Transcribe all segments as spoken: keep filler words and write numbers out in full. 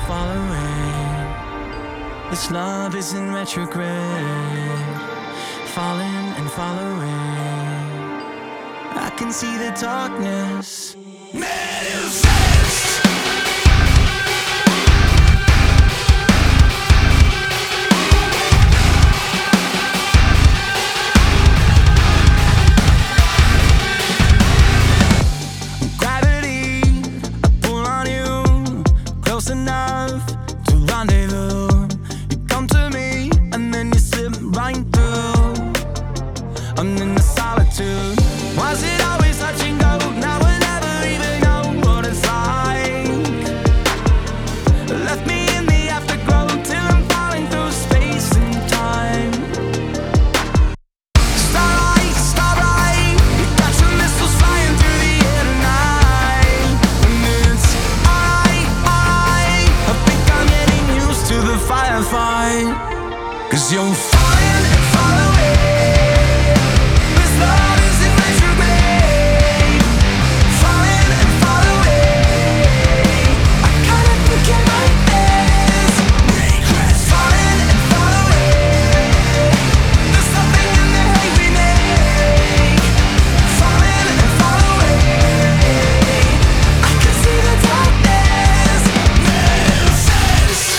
following. This love is in retrograde, falling and following. I can see the darkness manifest. Enough to rendezvous. You come to me and then you slip right through. I'm in the solitude. Was it always touch and go? Now I never even know what it's like. Left me in the afterglow till I'm falling through space and time. Starlight, starlight, you got your missiles flying through the air tonight. And it's alright, alright, I think I'm getting used to the firefight. Cause you're falling and following. This love is in retrograde, falling and following. I kinda think it like this. Regrets, falling and following. There's something in the hate we make, falling and following. I can see the darkness manifest.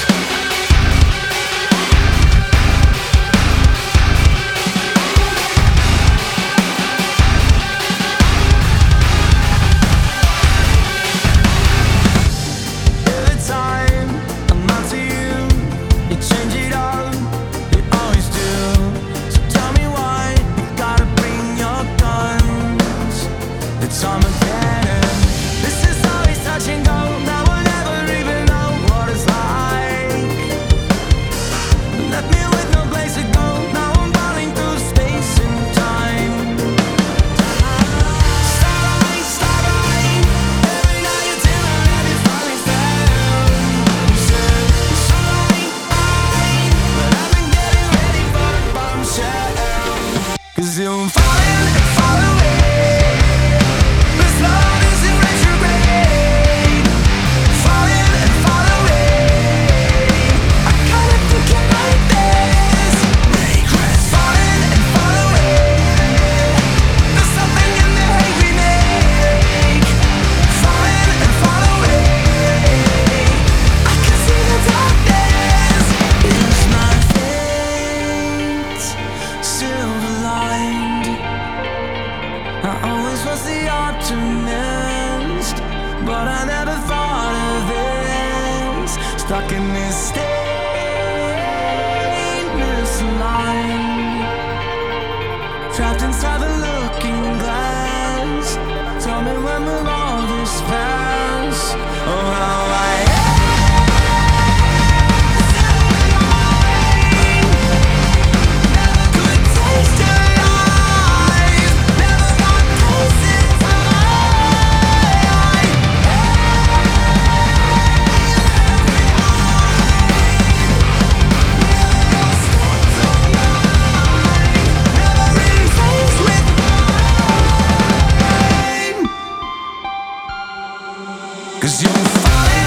Every time I'm out to you, you change it up, you always do. So tell me why you gotta bring your guns. It's Armageddon. This is always touch and go. Now we'll never even know what it's like. Left me with no place to go. Now I'm falling through space and time. Starlight, starlight, every night you tell me every falling down. You said starlight, light, but I've been getting ready for the bombshell. Cause you're falling and following. This love is in retrograde, falling and following. I kinda think it like this. Regrets, falling and following. There's something in the hate we make, falling and following. I can see the darkness. It's my fate, silver lined. I always was the optimist, but I never thought of this. Stuck in this state, misaligned, trapped inside the looking glass. Tell me when will all this pass? Oh, how I could taste your lies, never got close in time. Never really faced with pain. Cause you're falling